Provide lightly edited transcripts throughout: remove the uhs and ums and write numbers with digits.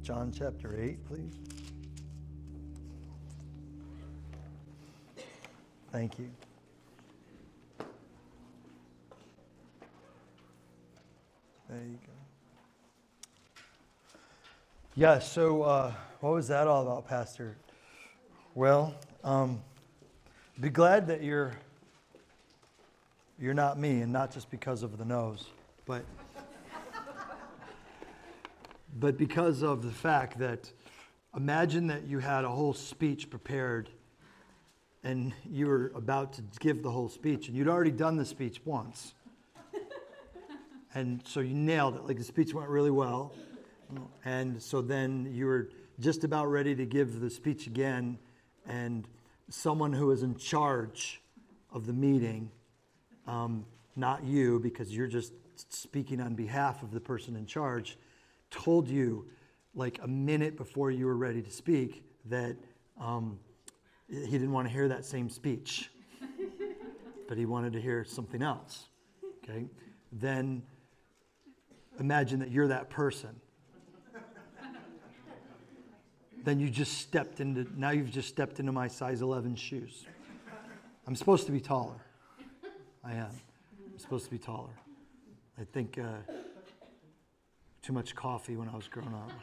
John chapter 8, please. Thank you. There you go. Yeah, so what was that all about, Pastor? Well, be glad that you're not me, and not just because of the nose, but because of the fact that imagine that you had a whole speech prepared and you were about to give the whole speech, and you'd already done the speech once. And so you nailed it. Like, the speech went really well. And so then you were just about ready to give the speech again, and someone who is in charge of the meeting, not you, because you're just speaking on behalf of the person in charge, told you like a minute before you were ready to speak that he didn't want to hear that same speech, but he wanted to hear something else. Okay? Then imagine that you're that person. Then you've just stepped into my size 11 shoes. I'm supposed to be taller. I am. I'm supposed to be taller. I think too much coffee when I was growing up.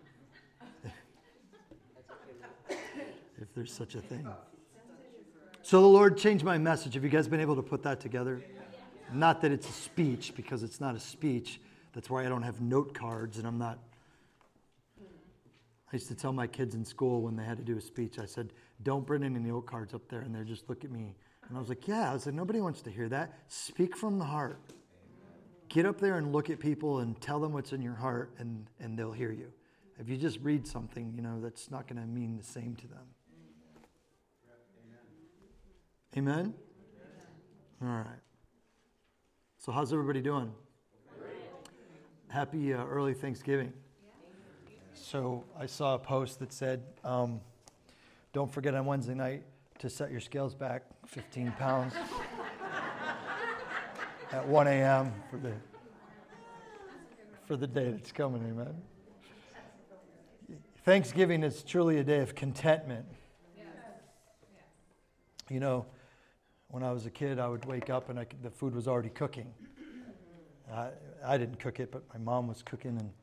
If there's such a thing. So the Lord changed my message. Have you guys been able to put that together? Not that it's a speech, because it's not a speech. That's why I don't have note cards, and I used to tell my kids in school when they had to do a speech, I said, don't bring any note cards up there, and they'd just look at me. And I was like, nobody wants to hear that. Speak from the heart. Get up there and look at people and tell them what's in your heart, and they'll hear you. If you just read something, that's not going to mean the same to them. Amen? All right. So how's everybody doing? Happy early Thanksgiving. So I saw a post that said, don't forget on Wednesday night to set your scales back 15 pounds at 1 a.m. for the day that's coming, amen? Thanksgiving is truly a day of contentment. When I was a kid, I would wake up and the food was already cooking. I didn't cook it, but my mom was cooking, and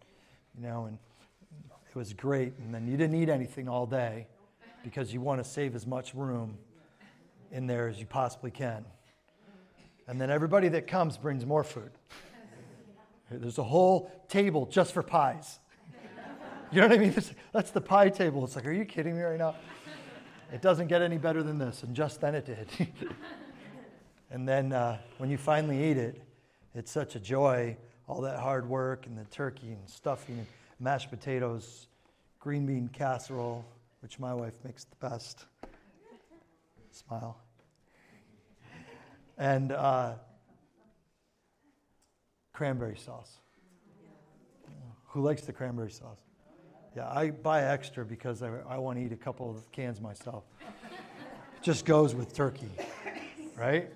it was great. And then you didn't eat anything all day because you want to save as much room in there as you possibly can. And then everybody that comes brings more food. There's a whole table just for pies. You know what I mean? That's the pie table. It's like, are you kidding me right now? It doesn't get any better than this. And just then it did. And then when you finally eat it, it's such a joy. All that hard work and the turkey and stuffing and mashed potatoes, green bean casserole, which my wife makes the best. Smile. And cranberry sauce. Who likes the cranberry sauce? Yeah, I buy extra because I want to eat a couple of cans myself. It just goes with turkey, right?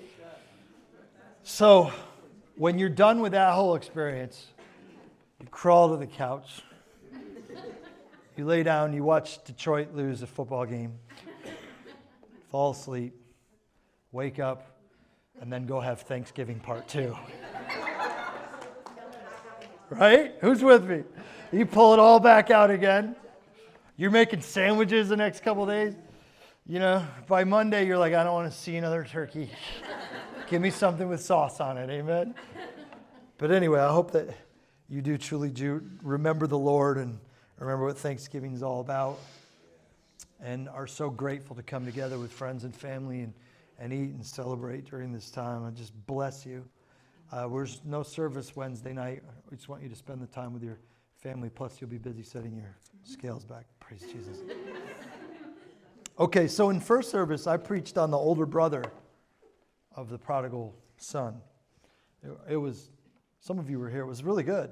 So when you're done with that whole experience, you crawl to the couch, you lay down, you watch Detroit lose a football game, fall asleep, wake up, and then go have Thanksgiving part 2. Right? Who's with me? You pull it all back out again. You're making sandwiches the next couple of days. By Monday, you're like, I don't want to see another turkey. Give me something with sauce on it. Amen? But anyway, I hope that you do truly remember the Lord and remember what Thanksgiving is all about, and are so grateful to come together with friends and family and eat and celebrate during this time. I just bless you. There's no service Wednesday night. We just want you to spend the time with your family, plus you'll be busy setting your scales back. Praise Jesus. Okay, so in first service, I preached on the older brother of the prodigal son. It was, some of you were here, it was really good.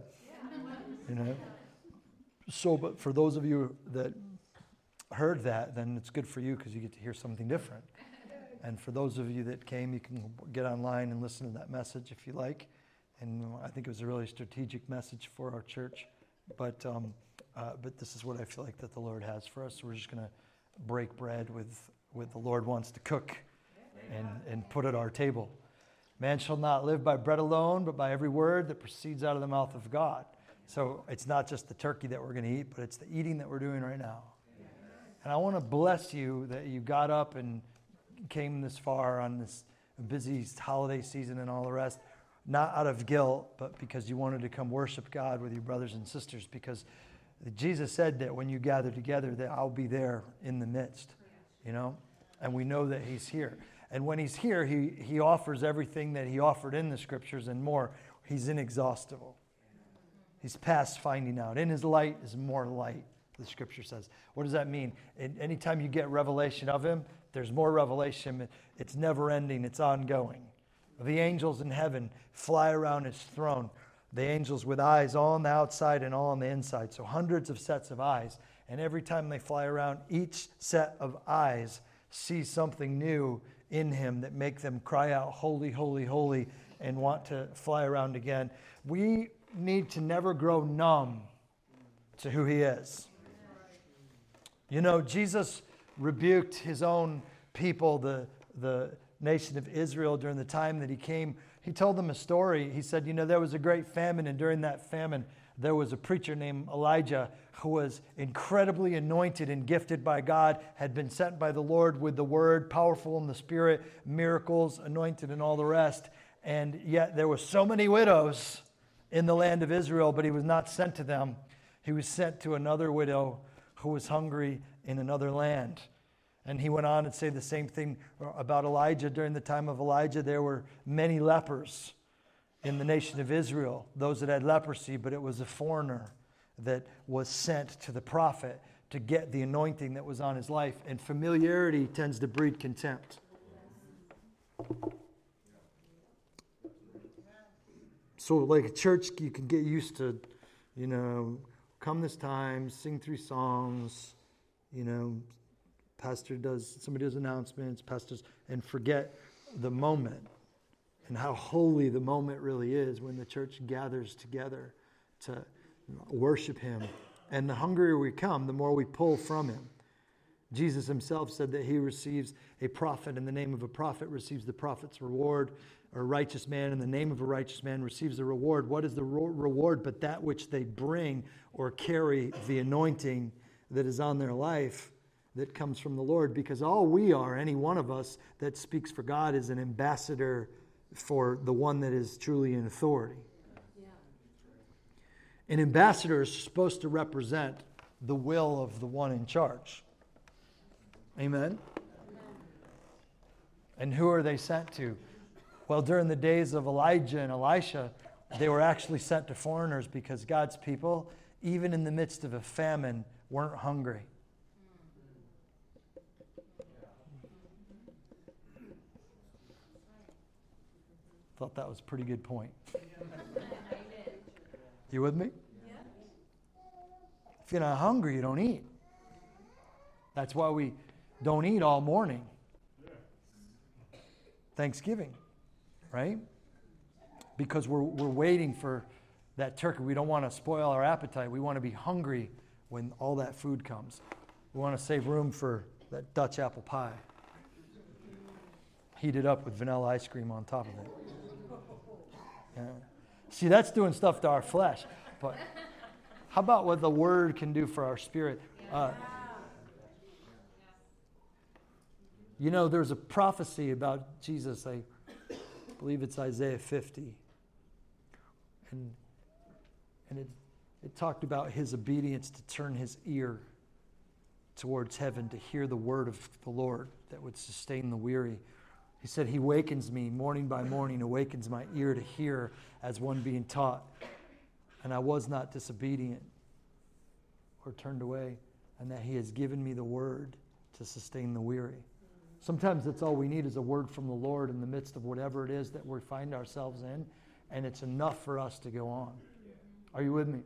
So, but for those of you that heard that, then it's good for you because you get to hear something different. And for those of you that came, you can get online and listen to that message if you like. And I think it was a really strategic message for our church. But but this is what I feel like that the Lord has for us. So we're just going to break bread with the Lord wants to cook and put at our table. Man shall not live by bread alone, but by every word that proceeds out of the mouth of God. So it's not just the turkey that we're going to eat, but it's the eating that we're doing right now. And I want to bless you that you got up and came this far on this busy holiday season and all the rest, not out of guilt, but because you wanted to come worship God with your brothers and sisters, because Jesus said that when you gather together that I'll be there in the midst, and we know that he's here. And when he's here, he offers everything that he offered in the scriptures and more. He's inexhaustible. He's past finding out. In his light is more light, the scripture says. What does that mean? Anytime you get revelation of him, there's more revelation. It's never ending. It's ongoing. The angels in heaven fly around his throne. The angels with eyes all on the outside and all on the inside. So hundreds of sets of eyes. And every time they fly around, each set of eyes sees something new in him that make them cry out, holy, holy, holy, and want to fly around again. We need to never grow numb to who he is. Jesus rebuked his own people, the nation of Israel, during the time that he came. He told them a story. He said, there was a great famine, and during that famine, there was a preacher named Elijah who was incredibly anointed and gifted by God, had been sent by the Lord with the word, powerful in the spirit, miracles, anointed, and all the rest. And yet there were so many widows in the land of Israel, but he was not sent to them. He was sent to another widow who was hungry in another land. And he went on and say the same thing about Elijah. During the time of Elijah, there were many lepers in the nation of Israel, those that had leprosy, but it was a foreigner that was sent to the prophet to get the anointing that was on his life. And familiarity tends to breed contempt. So like a church, you can get used to, come this time, sing 3 songs, somebody does announcements, pastors, and forget the moment and how holy the moment really is when the church gathers together to worship him. And the hungrier we come, the more we pull from him. Jesus himself said that he receives a prophet in the name of a prophet, receives the prophet's reward. A righteous man in the name of a righteous man receives a reward. What is the reward but that which they bring or carry, the anointing that is on their life that comes from the Lord? Because all we are, any one of us that speaks for God, is an ambassador for the one that is truly in authority. Yeah. An ambassador is supposed to represent the will of the one in charge. Amen? Amen. And who are they sent to? Well, during the days of Elijah and Elisha, they were actually sent to foreigners because God's people, even in the midst of a famine, weren't hungry. Thought that was a pretty good point. You with me? If you're not hungry, you don't eat. That's why we don't eat all morning. Thanksgiving, right? Because we're waiting for that turkey. We don't want to spoil our appetite. We want to be hungry when all that food comes. We want to save room for that Dutch apple pie. Heated up with vanilla ice cream on top of it. Yeah. See, that's doing stuff to our flesh. But how about what the Word can do for our spirit? There's a prophecy about Jesus. I believe it's Isaiah 50. And it talked about his obedience to turn his ear towards heaven to hear the word of the Lord that would sustain the weary. He said, he wakens me morning by morning, awakens my ear to hear as one being taught. And I was not disobedient or turned away, and that he has given me the word to sustain the weary. Sometimes that's all we need is a word from the Lord in the midst of whatever it is that we find ourselves in, and it's enough for us to go on. Are you with me?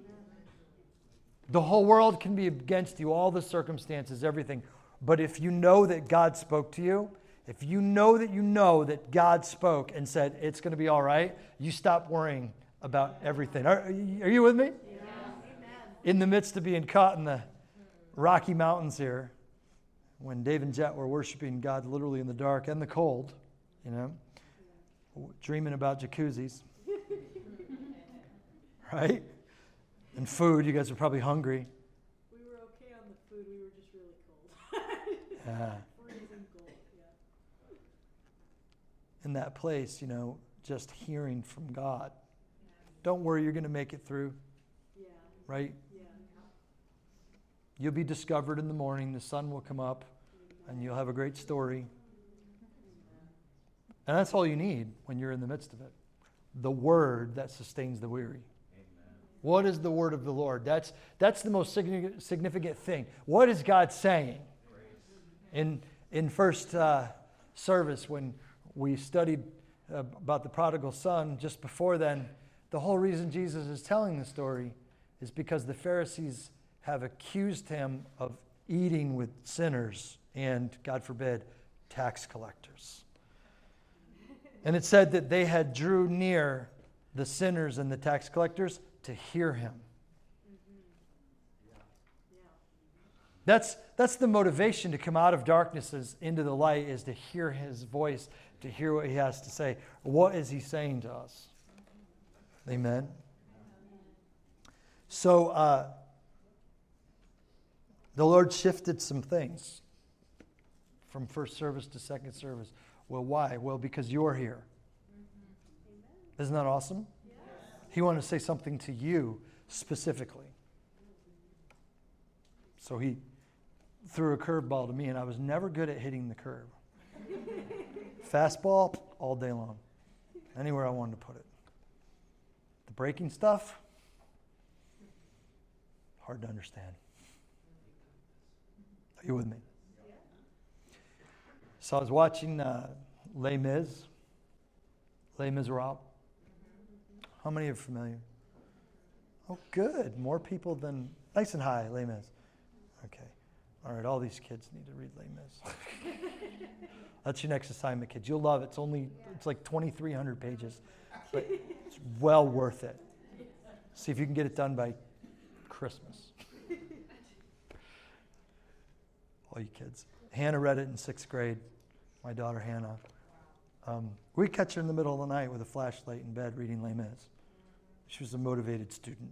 The whole world can be against you, all the circumstances, everything. But if you know that God spoke to you, if you know that God spoke and said, it's going to be all right, you stop worrying about everything. Are you with me? Yeah. in the midst of being caught in the Rocky Mountains here, when Dave and Jet were worshiping God literally in the dark and the cold, dreaming about jacuzzis, right? And food. You guys are probably hungry. We were okay on the food. We were just really cold. Yeah. Freezing cold, yeah. In that place, just hearing from God. Don't worry, you're going to make it through. Yeah. Right? Yeah. You'll be discovered in the morning. The sun will come up, and you'll have a great story. And that's all you need when you're in the midst of it. The word that sustains the weary. Amen. What is the word of the Lord? That's the most significant thing. What is God saying? In first service, when we studied about the prodigal son, just before then, the whole reason Jesus is telling the story is because the Pharisees have accused him of eating with sinners and, God forbid, tax collectors. And it said that they had drew near the sinners and the tax collectors to hear him. That's the motivation to come out of darknesses into the light, is to hear his voice, to hear what he has to say. What is he saying to us? Amen. So the Lord shifted some things from first service to second service. Well, why? Well, because you're here. Isn't that awesome? Yes. He wanted to say something to you specifically. So he threw a curveball to me, and I was never good at hitting the curve. Fastball, all day long. Anywhere I wanted to put it. The breaking stuff, hard to understand. Are you with me? So I was watching Les Mis. Les Miserables. How many are familiar? Oh, good. More people than... Nice and high, Les Mis. Okay. All right, all these kids need to read Les Mis. That's your next assignment, kids. You'll love it. It's like 2,300 pages. But it's well worth it. See if you can get it done by Christmas. All you kids. Hannah read it in 6th grade. My daughter, Hannah. We catch her in the middle of the night with a flashlight in bed reading Les Mis. She was a motivated student.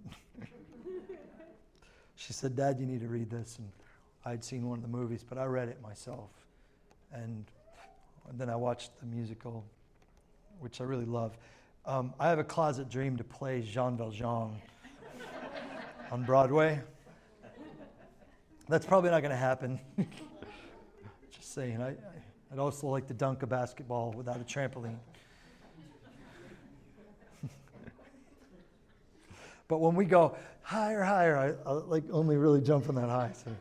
She said, Dad, you need to read this. And I'd seen one of the movies, but I read it myself. And then I watched the musical, which I really love. I have a closet dream to play Jean Valjean on Broadway. That's probably not going to happen. Just saying. I'd also like to dunk a basketball without a trampoline. But when we go higher, I like only really jumping that high. So.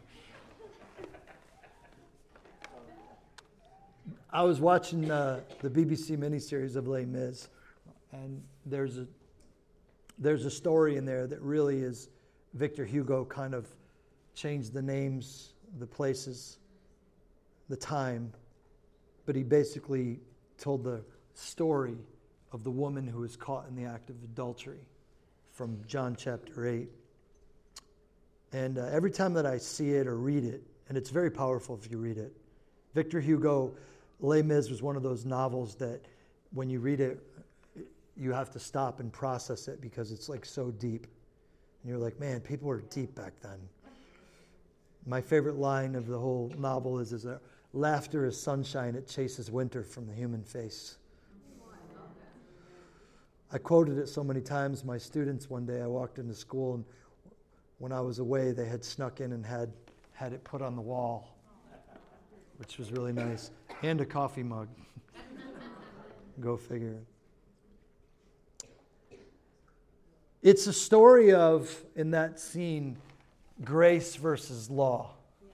I was watching the BBC miniseries of Les Mis, and there's a story in there that really is Victor Hugo kind of changed the names, the places, the time, but he basically told the story of the woman who was caught in the act of adultery from John chapter 8. And every time that I see it or read it, and it's very powerful if you read it, Victor Hugo, Les Mis was one of those novels that when you read it, you have to stop and process it because it's like so deep. And you're like, man, people were deep back then. My favorite line of the whole novel is that laughter is sunshine, it chases winter from the human face. I quoted it so many times. My students, one day I walked into school, and when I was away, they had snuck in and had it put on the wall, which was really nice, and a coffee mug. Go figure. It's a story of, in that scene, grace versus law.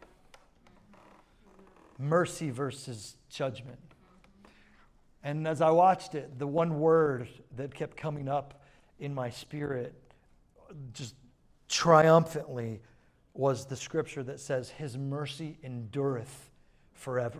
Mercy versus judgment. And as I watched it, the one word that kept coming up in my spirit, just triumphantly, was the scripture that says, His mercy endureth forever.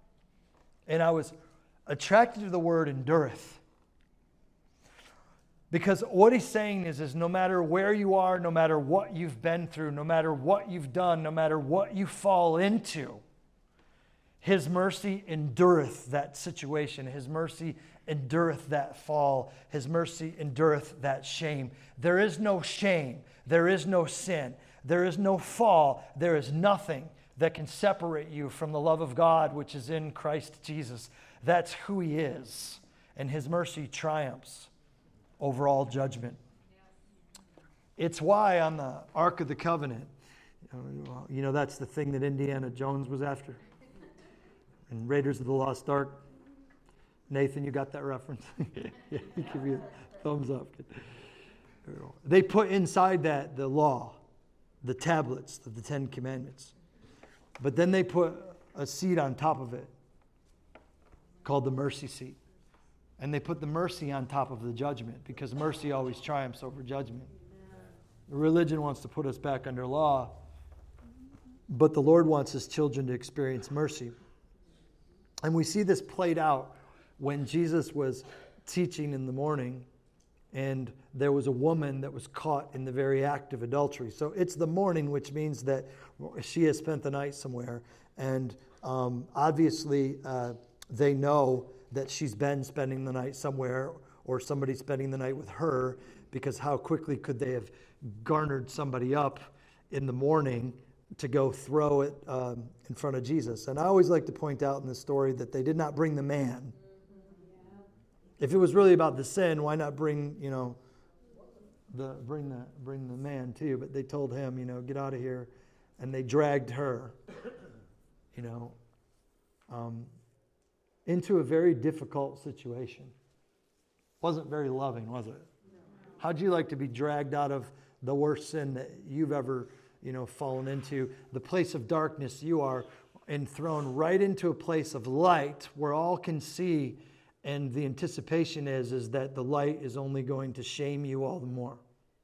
And I was attracted to the word endureth Because what he's saying is no matter where you are, no matter what you've been through, no matter what you've done, no matter what you fall into, his mercy endureth that situation. His mercy endureth that fall. His mercy endureth that shame. There is no shame. There is no sin. There is no fall. There is nothing that can separate you from the love of God, which is in Christ Jesus. That's who he is. And his mercy triumphs over all judgment. It's why on the Ark of the Covenant, that's the thing that Indiana Jones was after. And Raiders of the Lost Ark. Nathan, you got that reference? Yeah, give you a thumbs up. They put inside that the law, the tablets of the Ten Commandments. But then they put a seat on top of it called the mercy seat. And they put the mercy on top of the judgment because mercy always triumphs over judgment. Religion wants to put us back under law, but the Lord wants his children to experience mercy. And we see this played out when Jesus was teaching in the morning and there was a woman that was caught in the very act of adultery. So it's the morning, which means that she has spent the night somewhere. And obviously they know that she's been spending the night somewhere or somebody's spending the night with her, because how quickly could they have garnered somebody up in the morning to go throw it in front of Jesus? And I always like to point out in this story that they did not bring the man. If it was really about the sin, why not bring the man too? But they told him, get out of here, and they dragged her, into a very difficult situation. Wasn't very loving, was it? How'd you like to be dragged out of the worst sin that you've ever, fallen into, the place of darkness you are, and thrown right into a place of light where all can see, and the anticipation is that the light is only going to shame you all the more.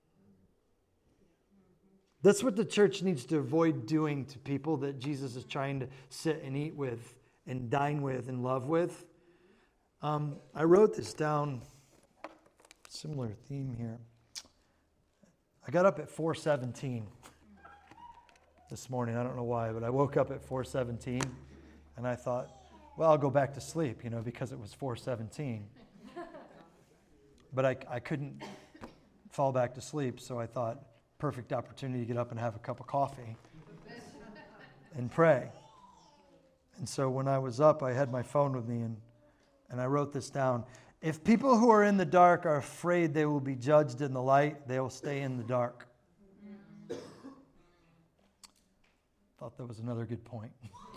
That's what the church needs to avoid doing to people that Jesus is trying to sit and eat with and dine with and love with. I wrote this down, similar theme here. I got up at 4:17 this morning. I don't know why, but I woke up at 4:17 and I thought, well, I'll go back to sleep, because it was 4:17. But I couldn't fall back to sleep, so I thought, perfect opportunity to get up and have a cup of coffee and pray. And so when I was up, I had my phone with me, and I wrote this down. If people who are in the dark are afraid they will be judged in the light, they will stay in the dark. Thought that was another good point.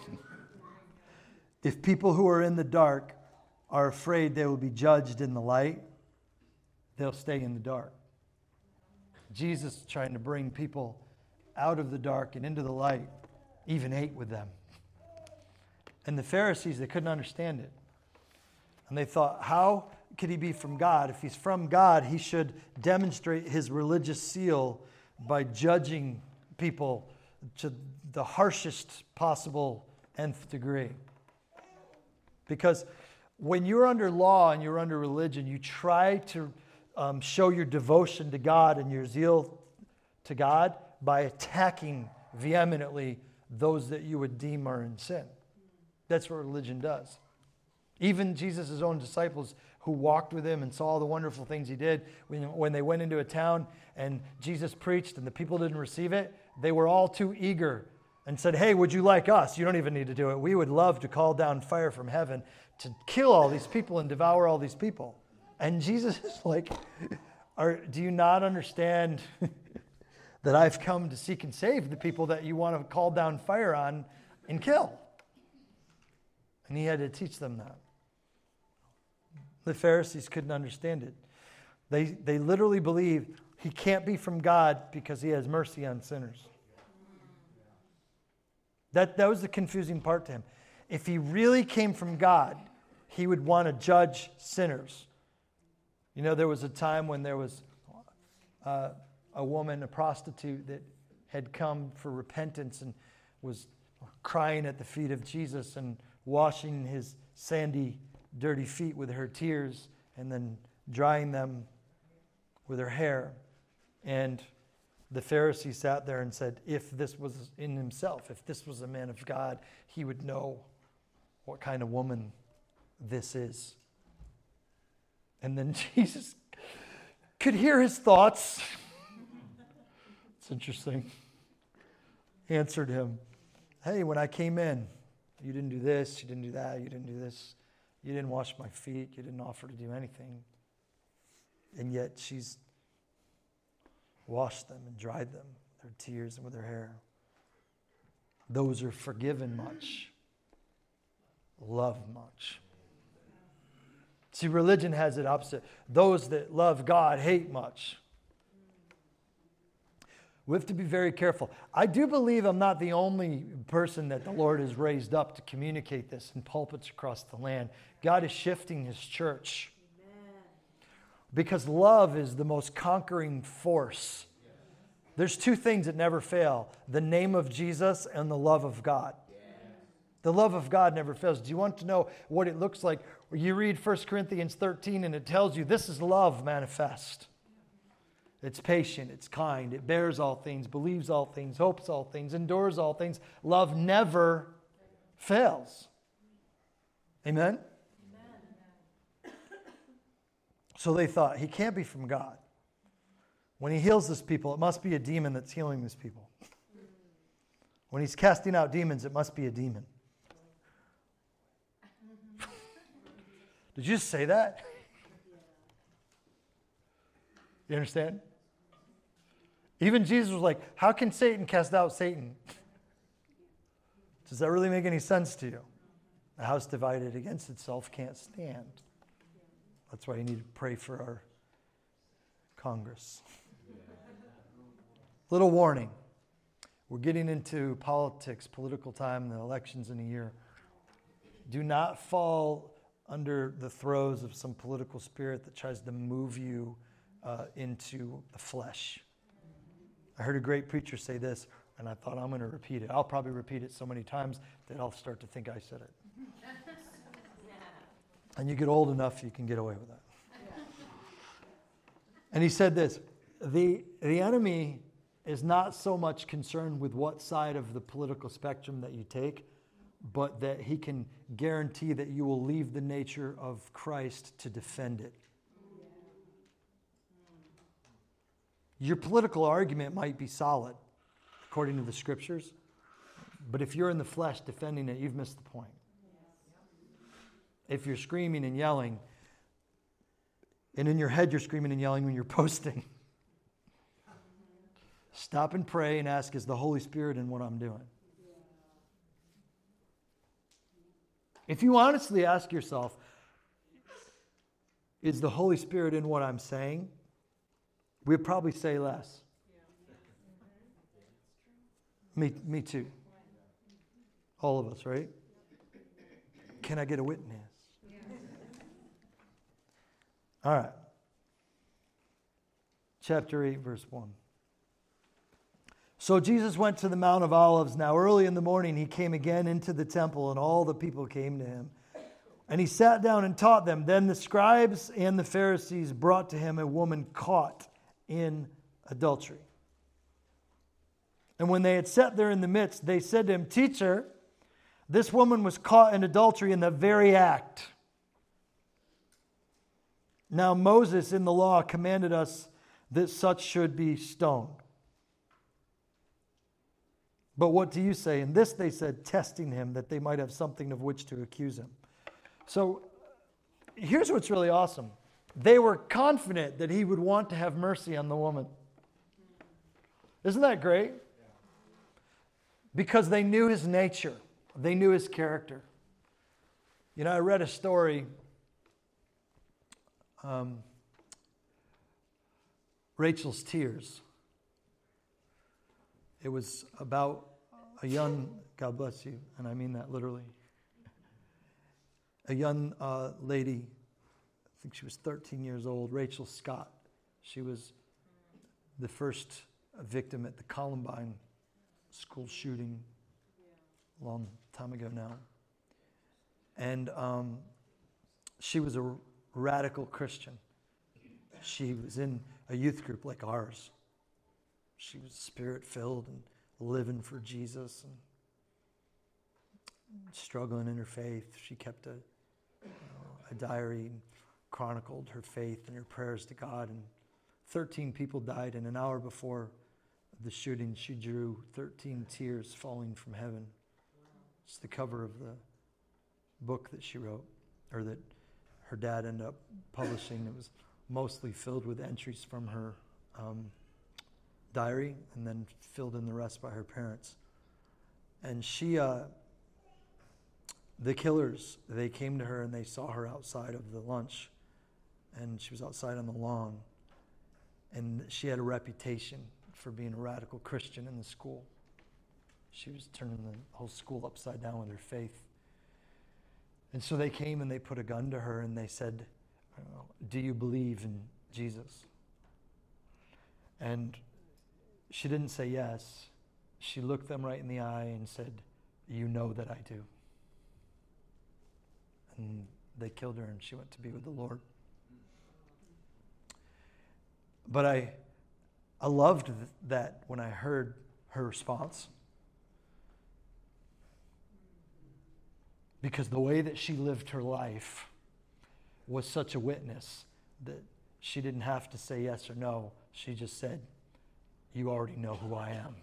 If people who are in the dark are afraid they will be judged in the light, they'll stay in the dark. Jesus is trying to bring people out of the dark and into the light, even ate with them. And the Pharisees, they couldn't understand it. And they thought, how could he be from God? If he's from God, he should demonstrate his religious seal by judging people to the harshest possible nth degree. Because when you're under law and you're under religion, you try to show your devotion to God and your zeal to God by attacking vehemently those that you would deem are in sin. That's what religion does. Even Jesus' own disciples who walked with him and saw the wonderful things he did, when they went into a town and Jesus preached and the people didn't receive it, they were all too eager and said, hey, would you like us? You don't even need to do it. We would love to call down fire from heaven to kill all these people and devour all these people. And Jesus is like, do you not understand that I've come to seek and save the people that you want to call down fire on and kill? And he had to teach them that. The Pharisees couldn't understand it. They literally believed he can't be from God because he has mercy on sinners. That was the confusing part to him. If he really came from God, he would want to judge sinners. There was a time when there was a woman, a prostitute, that had come for repentance and was crying at the feet of Jesus and washing his sandy, dirty feet with her tears and then drying them with her hair. And the Pharisee sat there and said, if this was in himself, if this was a man of God, he would know what kind of woman this is. And then Jesus could hear his thoughts. It's interesting. He answered him, hey, when I came in, you didn't do this, you didn't do that, you didn't do this. You didn't wash my feet, you didn't offer to do anything. And yet she's washed them and dried them with her tears and with her hair. Those are forgiven much, love much. See, religion has it opposite. Those that love God hate much. We have to be very careful. I do believe I'm not the only person that the Lord has raised up to communicate this in pulpits across the land. God is shifting his church. Amen. Because love is the most conquering force. There's two things that never fail: the name of Jesus and the love of God. The love of God never fails. Do you want to know what it looks like? You read 1 Corinthians 13 and it tells you this is love manifest. It's patient, it's kind, it bears all things, believes all things, hopes all things, endures all things. Love never fails. Amen? Amen. So they thought, he can't be from God. When he heals this people, it must be a demon that's healing this people. When he's casting out demons, it must be a demon. Did you just say that? You understand? Even Jesus was like, how can Satan cast out Satan? Does that really make any sense to you? A house divided against itself can't stand. That's why you need to pray for our Congress. Little warning. We're getting into politics, political time, the elections in a year. Do not fall under the throes of some political spirit that tries to move you into the flesh. I heard a great preacher say this, and I thought I'm going to repeat it. I'll probably repeat it so many times that I'll start to think I said it. And you get old enough, you can get away with that. And he said this, the enemy is not so much concerned with what side of the political spectrum that you take, but that he can guarantee that you will leave the nature of Christ to defend it. Your political argument might be solid, according to the scriptures, but if you're in the flesh defending it, you've missed the point. If you're screaming and yelling, and in your head you're screaming and yelling when you're posting, stop and pray and ask, is the Holy Spirit in what I'm doing? If you honestly ask yourself, is the Holy Spirit in what I'm saying? We'd probably say less. Me too. All of us, right? Can I get a witness? All right. Chapter 8, verse 1. So Jesus went to the Mount of Olives. Now early in the morning he came again into the temple, and all the people came to him. And he sat down and taught them. Then the scribes and the Pharisees brought to him a woman caught in adultery. And when they had sat there in the midst, they said to him, Teacher, this woman was caught in adultery in the very act. Now Moses in the law commanded us that such should be stoned. But what do you say? And this they said, testing him, that they might have something of which to accuse him. So here's what's really awesome. They were confident that he would want to have mercy on the woman. Isn't that great? Because they knew his nature. They knew his character. You know, I read a story. Rachel's Tears. It was about a young, God bless you, and I mean that literally, a young lady, I think she was 13 years old, Rachel Scott. She was the first victim at the Columbine school shooting a long time ago now. And she was a radical Christian. She was in a youth group like ours. She was spirit-filled and living for Jesus and struggling in her faith. She kept a diary and chronicled her faith and her prayers to God. And 13 people died. And an hour before the shooting, she drew 13 tears falling from heaven. It's the cover of the book that she wrote, or that her dad ended up publishing. It was mostly filled with entries from her diary, and then filled in the rest by her parents. And she, the killers, they came to her and they saw her outside of the lunch, and she was outside on the lawn, and she had a reputation for being a radical Christian in the school. She was turning the whole school upside down with her faith. And so they came and they put a gun to her and they said, "Do you believe in Jesus?" And she didn't say yes. She looked them right in the eye and said, "You know that I do." And they killed her and she went to be with the Lord. But I loved that when I heard her response. Because the way that she lived her life was such a witness that she didn't have to say yes or no. She just said, "You already know who I am."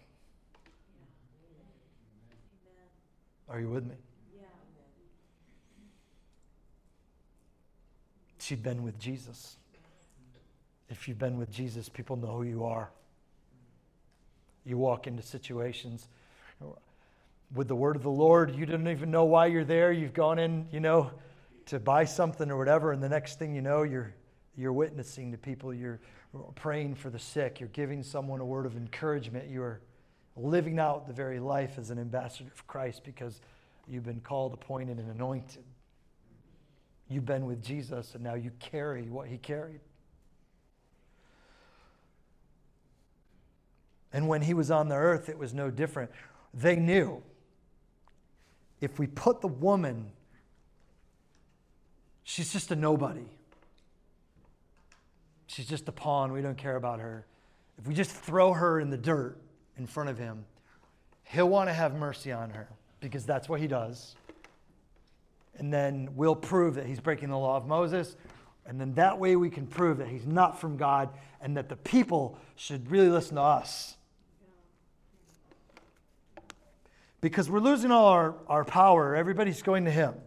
Are you with me? Yeah. She'd been with Jesus. If you've been with Jesus, people know who you are. You walk into situations with the word of the Lord. You don't even know why you're there. You've gone in, to buy something or whatever, and the next thing you know, you're witnessing to people. You're praying for the sick. You're giving someone a word of encouragement. You're living out the very life as an ambassador of Christ because you've been called, appointed, and anointed. You've been with Jesus, and now you carry what he carried. And when he was on the earth, it was no different. They knew if we put the woman, she's just a nobody. She's just a pawn. We don't care about her. If we just throw her in the dirt in front of him, he'll want to have mercy on her because that's what he does. And then we'll prove that he's breaking the law of Moses. And then that way we can prove that he's not from God and that the people should really listen to us. Because we're losing all our power. Everybody's going to him.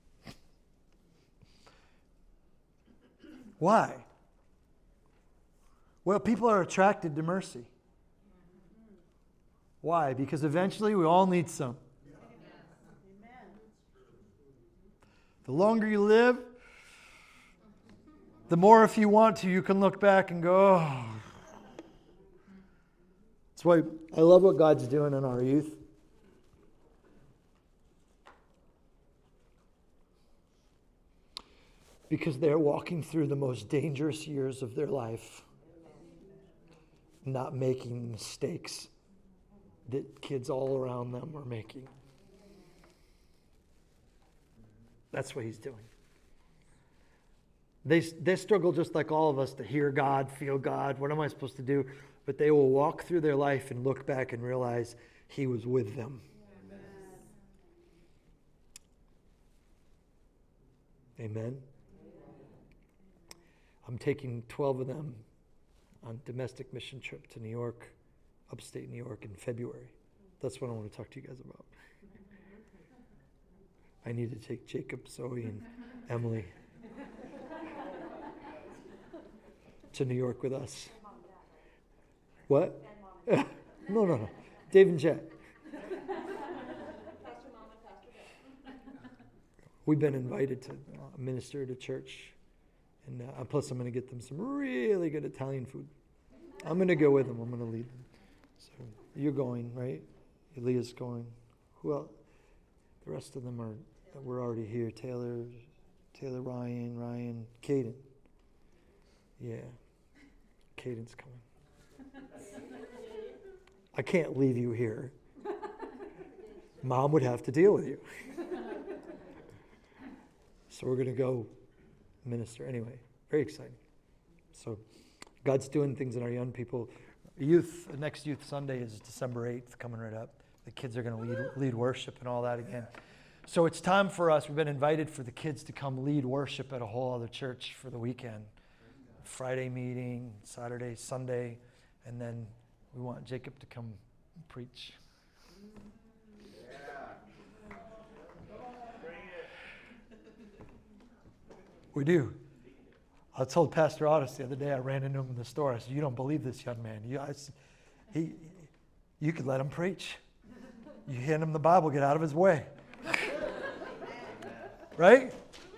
Why? Well, people are attracted to mercy. Why? Because eventually we all need some. The longer you live, the more, if you want to, you can look back and go, oh. That's why I love what God's doing in our youth. Because they're walking through the most dangerous years of their life, not making mistakes that kids all around them are making. That's what he's doing. They struggle just like all of us to hear God, feel God. What am I supposed to do? But they will walk through their life and look back and realize he was with them. Amen. I'm taking 12 of them on a domestic mission trip to New York, upstate New York in February. That's what I want to talk to you guys about. I need to take Jacob, Zoe, and Emily to New York with us. What? No. Dave and Jet. We've been invited to minister at a church. And plus, I'm going to get them some really good Italian food. I'm going to go with them. I'm going to lead them. So you're going, right? Elia's going. Who else? The rest of them we're already here. Taylor, Ryan, Caden. Yeah. Caden's coming. I can't leave you here. Mom would have to deal with you. So we're going to go minister. Anyway, very exciting. So God's doing things in our young people. Youth, next Youth Sunday is December 8th, coming right up. The kids are going to lead worship and all that again. So it's time for us. We've been invited for the kids to come lead worship at a whole other church for the weekend. Friday meeting, Saturday, Sunday, and then we want Jacob to come preach. We do. I told Pastor Otis the other day, I ran into him in the store. I said, you don't believe this young man. You could let him preach. You hand him the Bible, get out of his way. Right?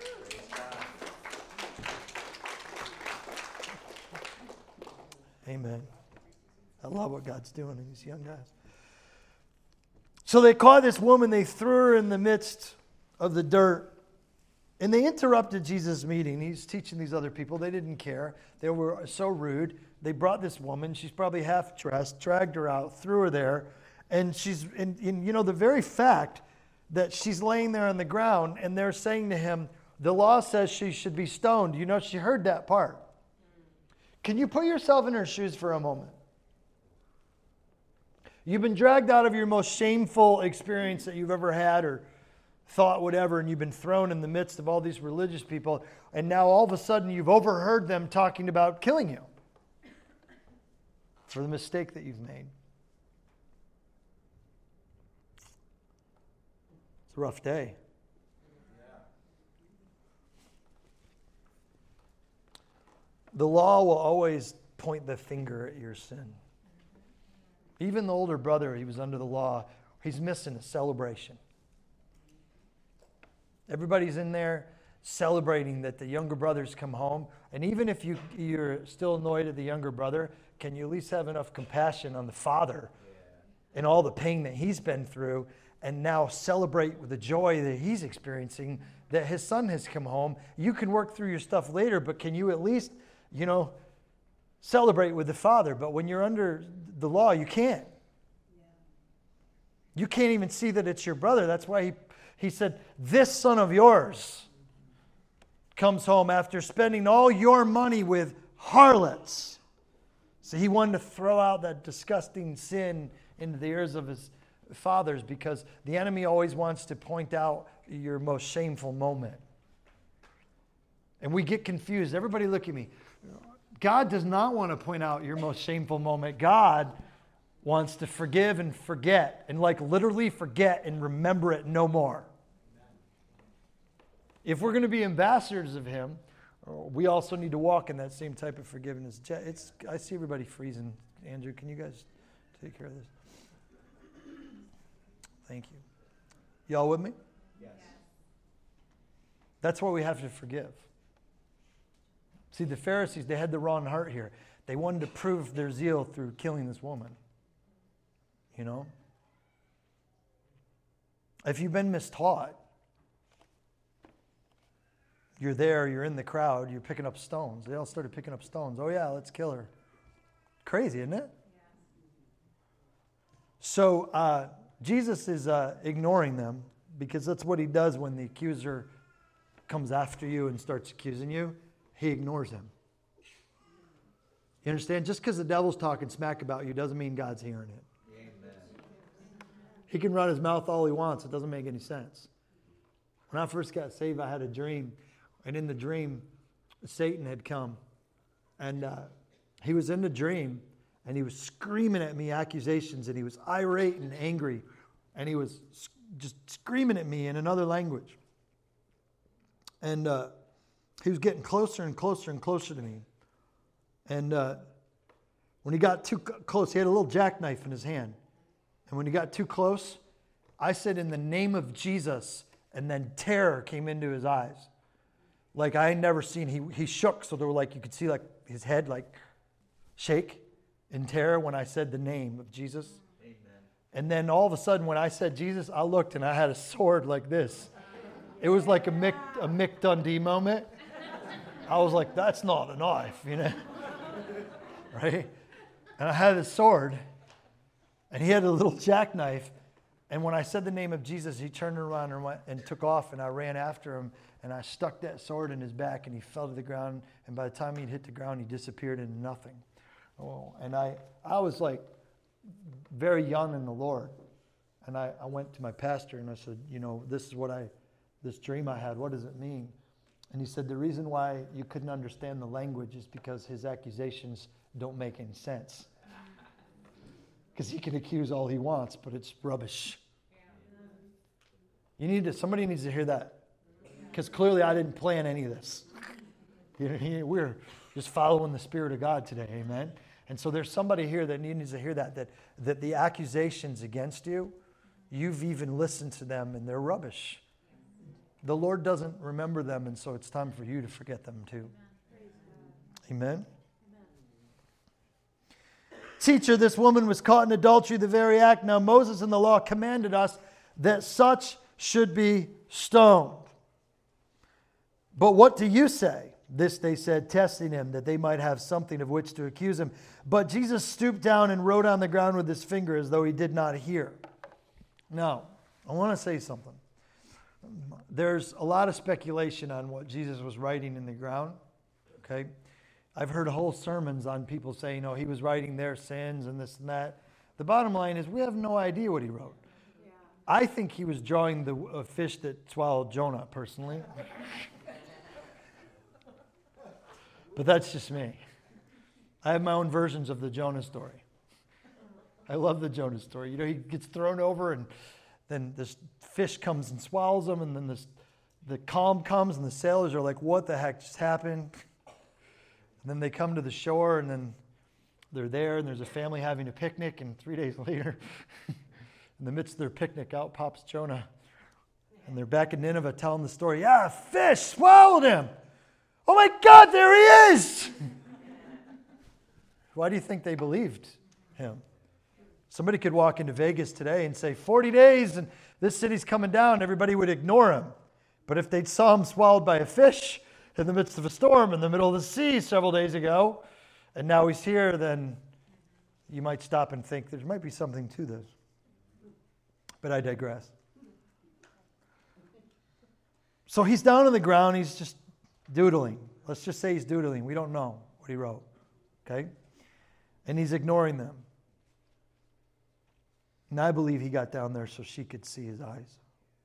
Amen. I love what God's doing in these young guys. So they caught this woman, they threw her in the midst of the dirt, and they interrupted Jesus' meeting. He's teaching these other people. They didn't care. They were so rude. They brought this woman. She's probably half dressed, dragged her out, threw her there, and she's, the very fact that she's laying there on the ground, and they're saying to him, the law says she should be stoned. She heard that part. Can you put yourself in her shoes for a moment? You've been dragged out of your most shameful experience that you've ever had or thought whatever, and you've been thrown in the midst of all these religious people, and now all of a sudden you've overheard them talking about killing you for the mistake that you've made. It's a rough day. The law will always point the finger at your sin. Even the older brother, he was under the law, he's missing a celebration. Everybody's in there celebrating that the younger brother's come home. And even if you're still annoyed at the younger brother, can you at least have enough compassion on the father and all the pain that he's been through, and now celebrate with the joy that he's experiencing that his son has come home? You can work through your stuff later, but can you at least, celebrate with the father? But when you're under the law, you can't. You can't even see that it's your brother. That's why he said, this son of yours comes home after spending all your money with harlots. So he wanted to throw out that disgusting sin into the ears of his fathers, because the enemy always wants to point out your most shameful moment. And we get confused. Everybody look at me. God does not want to point out your most shameful moment. God wants to forgive and forget, and literally forget and remember it no more. If we're going to be ambassadors of Him, we also need to walk in that same type of forgiveness. I see everybody freezing. Andrew, can you guys take care of this? Thank you. Y'all with me? Yes. That's why we have to forgive. See, the Pharisees, they had the wrong heart here. They wanted to prove their zeal through killing this woman. If you've been mistaught, you're there, you're in the crowd, you're picking up stones. They all started picking up stones. Oh yeah, let's kill her. Crazy, isn't it? Yeah. So Jesus is ignoring them, because that's what he does when the accuser comes after you and starts accusing you. He ignores him. You understand? Just because the devil's talking smack about you doesn't mean God's hearing it. Amen. He can run his mouth all he wants. It doesn't make any sense. When I first got saved, I had a dream. And in the dream, Satan had come. And he was in the dream, and he was screaming at me accusations, and he was irate and angry. And he was just screaming at me in another language. And he was getting closer and closer and closer to me. And when he got too close, he had a little jackknife in his hand. And when he got too close, I said, in the name of Jesus, and then terror came into his eyes. Like I had never seen. He shook, so there were you could see his head shake in terror when I said the name of Jesus. Amen. And then all of a sudden when I said Jesus, I looked and I had a sword like this. It was like a Mick Dundee moment. I was like, that's not a knife, Right? And I had a sword, and he had a little jackknife, And when I said the name of Jesus, he turned around and went and took off, and I ran after him, and I stuck that sword in his back, and he fell to the ground, and by the time he'd hit the ground, he disappeared into nothing. Oh, and I was like very young in the Lord, and I went to my pastor, and I said, this is this dream I had, what does it mean? And he said, the reason why you couldn't understand the language is because his accusations don't make any sense. Because he can accuse all he wants, but it's rubbish. Somebody needs to hear that. Because clearly I didn't plan any of this. We're just following the Spirit of God today, amen? And so there's somebody here that needs to hear that the accusations against you, you've even listened to them and they're rubbish. The Lord doesn't remember them, and so it's time for you to forget them too. Amen? Teacher, this woman was caught in adultery, the very act. Now Moses in the law commanded us that such should be stoned. But what do you say? This they said, testing him, that they might have something of which to accuse him. But Jesus stooped down and wrote on the ground with his finger as though he did not hear. Now, I want to say something. There's a lot of speculation on what Jesus was writing in the ground. Okay? I've heard whole sermons on people saying, he was writing their sins and this and that. The bottom line is we have no idea what he wrote. Yeah. I think he was drawing the fish that swallowed Jonah, personally. But that's just me. I have my own versions of the Jonah story. I love the Jonah story. He gets thrown over, and then this fish comes and swallows him, and then the calm comes, and the sailors are like, what the heck just happened? And then they come to the shore, and then they're there, and there's a family having a picnic, and 3 days later, in the midst of their picnic, out pops Jonah. And they're back in Nineveh telling the story. Yeah, a fish swallowed him. Oh my God, there he is! Why do you think they believed him? Somebody could walk into Vegas today and say, 40 days and this city's coming down. Everybody would ignore him. But if they saw him swallowed by a fish in the midst of a storm in the middle of the sea several days ago, and now he's here, then you might stop and think there might be something to this. But I digress. So he's down on the ground. He's just doodling. Let's just say he's doodling. We don't know what he wrote. Okay? And he's ignoring them. And I believe he got down there so she could see his eyes.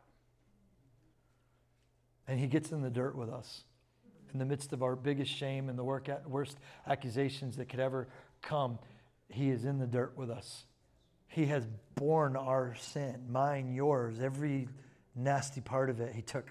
And he gets in the dirt with us. In the midst of our biggest shame and the worst accusations that could ever come, he is in the dirt with us. He has borne our sin, mine, yours, every nasty part of it he took.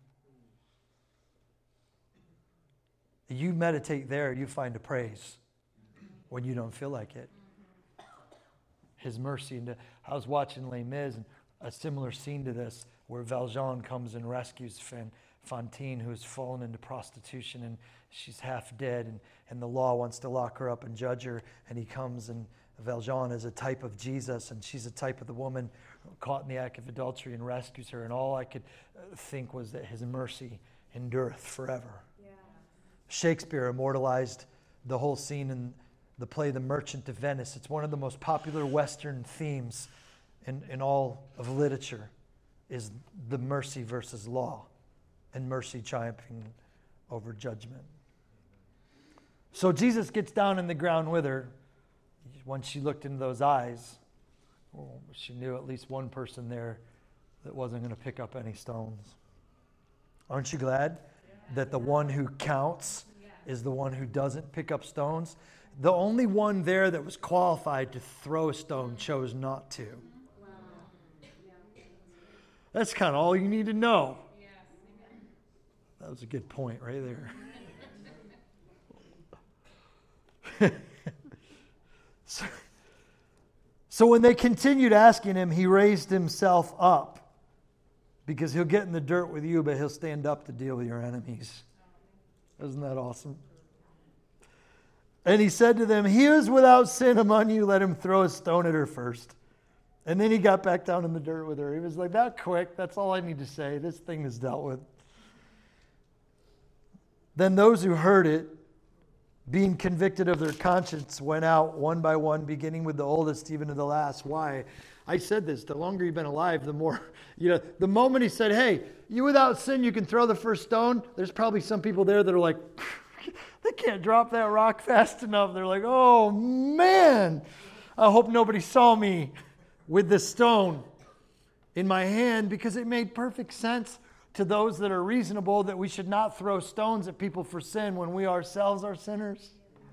You meditate there, you find a praise when you don't feel like it. His mercy. And I was watching Les Mis, and a similar scene to this, where Valjean comes and rescues Fantine, who has fallen into prostitution, and she's half dead, and the law wants to lock her up and judge her, and he comes, and Valjean is a type of Jesus, and she's a type of the woman caught in the act of adultery, and rescues her, and all I could think was that his mercy endureth forever. Yeah. Shakespeare immortalized the whole scene in the play The Merchant of Venice. It's one of the most popular Western themes in all of literature, is the mercy versus law, and mercy triumphing over judgment. So Jesus gets down in the ground with her. Once she looked into those eyes, she knew at least one person there that wasn't going to pick up any stones. Aren't you glad that the one who counts is the one who doesn't pick up stones? The only one there that was qualified to throw a stone chose not to. That's kind of all you need to know. That was a good point right there. So when they continued asking him, he raised himself up, because he'll get in the dirt with you, but he'll stand up to deal with your enemies. Isn't that awesome? And he said to them, he is without sin among you, let him throw a stone at her first. And then he got back down in the dirt with her. He was like, that quick, that's all I need to say. This thing is dealt with. Then those who heard it being convicted of their conscience, went out one by one, beginning with the oldest, even to the last. Why? I said this, the longer you've been alive, the more, the moment he said, hey, you without sin, you can throw the first stone, there's probably some people there that are like, they can't drop that rock fast enough. They're like, oh man, I hope nobody saw me with this stone in my hand, because it made perfect sense to those that are reasonable that we should not throw stones at people for sin when we ourselves are sinners.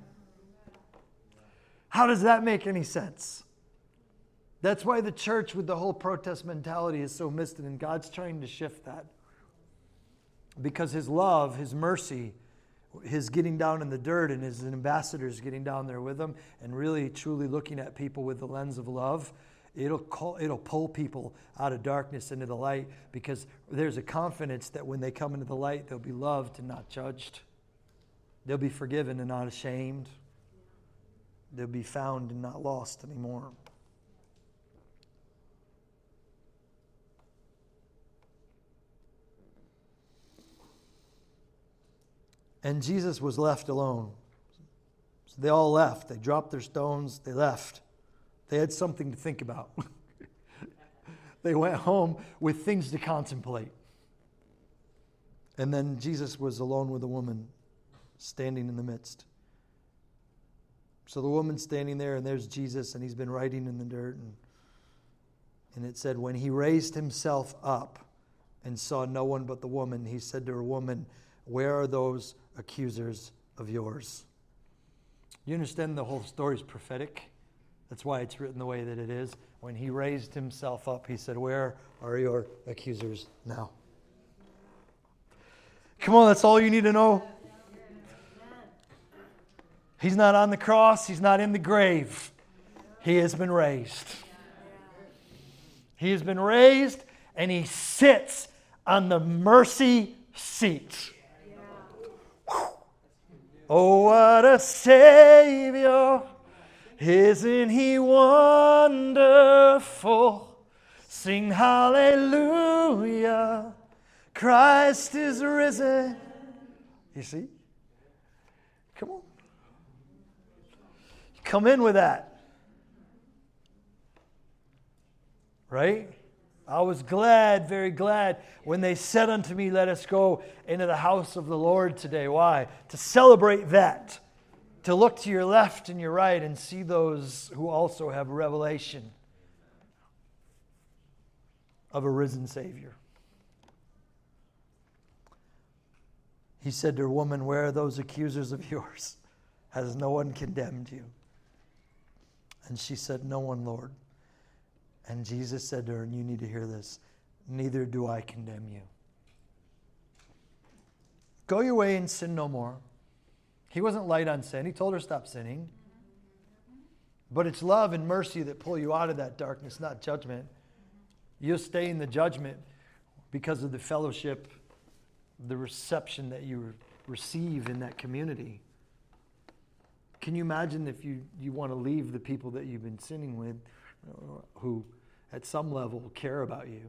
How does that make any sense? That's why the church with the whole protest mentality is so misted, and God's trying to shift that. Because His love, His mercy, His getting down in the dirt, and His ambassadors getting down there with Him and really truly looking at people with the lens of love, it'll pull people out of darkness into the light, because there's a confidence that when they come into the light, they'll be loved and not judged. They'll be forgiven and not ashamed. They'll be found and not lost anymore. And Jesus was left alone. So they all left. They dropped their stones. They left. They had something to think about. They went home with things to contemplate. And then Jesus was alone with a woman standing in the midst. So the woman's standing there, and there's Jesus, and He's been writing in the dirt. And it said, when He raised Himself up and saw no one but the woman, He said to her, woman, where are those accusers of yours? You understand the whole story is prophetic? That's why it's written the way that it is. When He raised Himself up, He said, where are your accusers now? Come on, that's all you need to know. He's not on the cross. He's not in the grave. He has been raised. He has been raised, and He sits on the mercy seat. Oh, what a Savior. Isn't He wonderful? Sing hallelujah. Christ is risen. You see? Come on. Come in with that. Right? I was glad, very glad, when they said unto me, let us go into the house of the Lord today. Why? To celebrate that. To look to your left and your right and see those who also have revelation of a risen Savior. He said to her, woman, where are those accusers of yours? Has no one condemned you? And she said, no one, Lord. And Jesus said to her, and you need to hear this, neither do I condemn you. Go your way and sin no more. He wasn't light on sin. He told her stop sinning. But it's love and mercy that pull you out of that darkness, not judgment. You'll stay in the judgment because of the fellowship, the reception that you receive in that community. Can you imagine if you want to leave the people that you've been sinning with, who at some level care about you,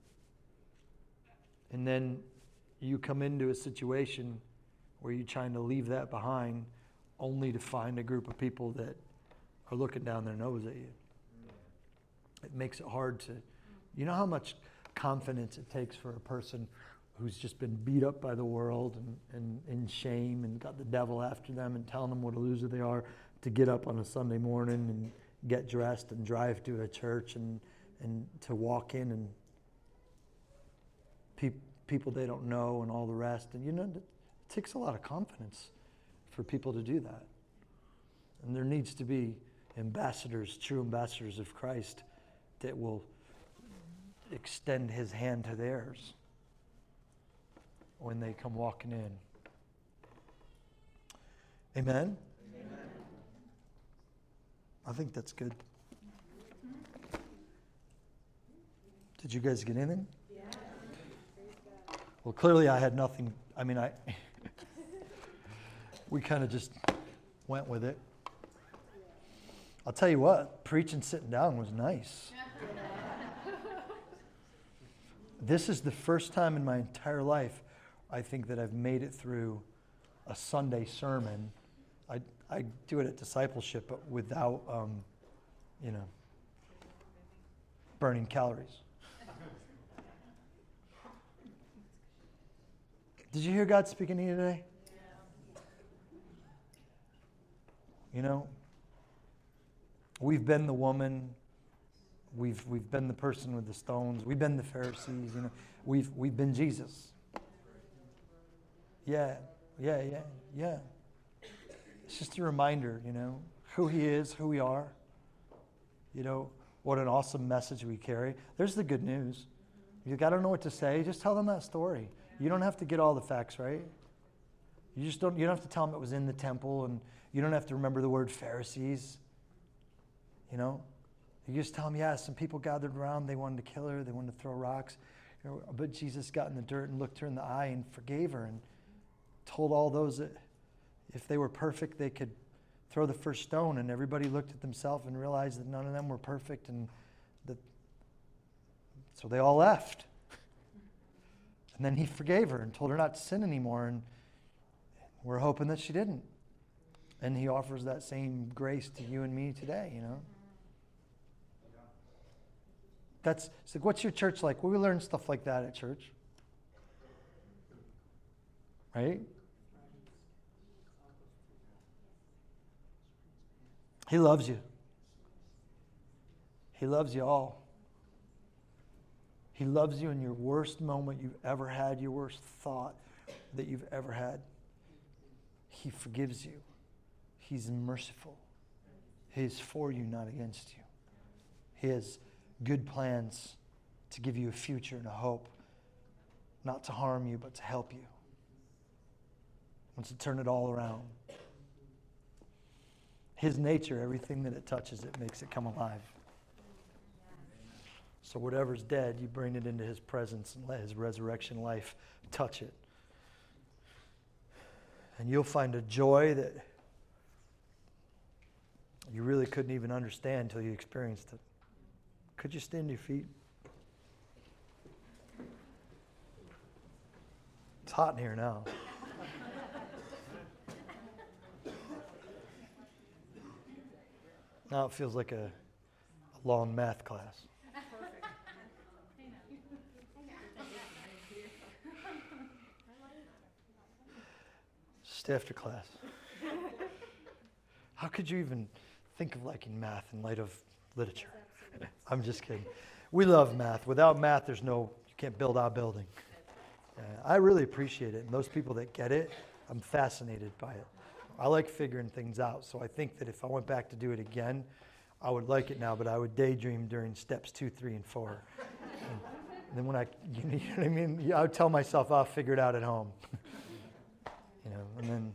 and then you come into a situation where you're trying to leave that behind only to find a group of people that are looking down their nose at you? It makes it hard to, you know how much confidence it takes for a person who's just been beat up by the world and in shame and got the devil after them and telling them what a loser they are, to get up on a Sunday morning and get dressed and drive to a church and to walk in and people they don't know and all the rest. And it takes a lot of confidence for people to do that. And there needs to be ambassadors, true ambassadors of Christ, that will extend His hand to theirs when they come walking in. Amen? Amen. I think that's good. Did you guys get anything? Yeah. Well, clearly I had nothing. I mean, we kind of just went with it. I'll tell you what, preaching sitting down was nice. This is the first time in my entire life, I think, that I've made it through a Sunday sermon. I do it at discipleship, but without, burning calories. Did you hear God speaking to you today? You know, we've been the woman. We've been the person with the stones. We've been the Pharisees. You know, we've been Jesus. Yeah. It's just a reminder, who He is, who we are. What an awesome message we carry. There's the good news. You got to know what to say. Just tell them that story. You don't have to get all the facts right. You don't have to tell them it was in the temple, and you don't have to remember the word Pharisees. You just tell them, yeah, some people gathered around. They wanted to kill her. They wanted to throw rocks. But Jesus got in the dirt and looked her in the eye and forgave her and told all those that if they were perfect, they could throw the first stone. And everybody looked at themselves and realized that none of them were perfect. So they all left. And then He forgave her and told her not to sin anymore. And we're hoping that she didn't. And He offers that same grace to you and me today, It's like, what's your church like? Well, we learn stuff like that at church. Right? He loves you. He loves you all. He loves you in your worst moment you've ever had, your worst thought that you've ever had. He forgives you. He's merciful. He is for you, not against you. He has good plans to give you a future and a hope, not to harm you, but to help you. He wants to turn it all around. His nature, everything that it touches, it makes it come alive. So whatever's dead, you bring it into His presence and let His resurrection life touch it. And you'll find a joy that you really couldn't even understand until you experienced it. Could you stand to your feet? It's hot in here now. Now it feels like a long math class. Just after class. How could you even think of liking math in light of literature? I'm just kidding. We love math. Without math, you can't build our building. I really appreciate it. And those people that get it, I'm fascinated by it. I like figuring things out. So I think that if I went back to do it again, I would like it now, but I would daydream during steps 2, 3, and 4. And then when you know what I mean? I would tell myself I'll figure it out at home. And then,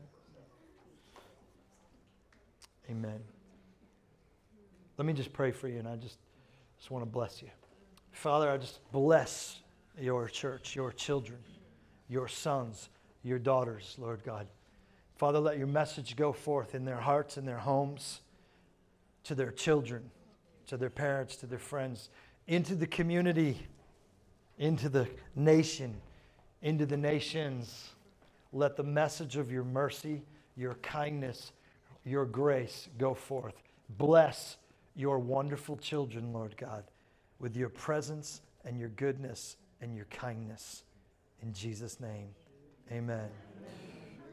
amen. Let me just pray for you, and I just want to bless you. Father, I just bless your church, your children, your sons, your daughters, Lord God. Father, let your message go forth in their hearts, in their homes, to their children, to their parents, to their friends, into the community, into the nation, into the nations. Let the message of your mercy, your kindness, your grace go forth. Bless your wonderful children, Lord God, with your presence and your goodness and your kindness. In Jesus' name, amen.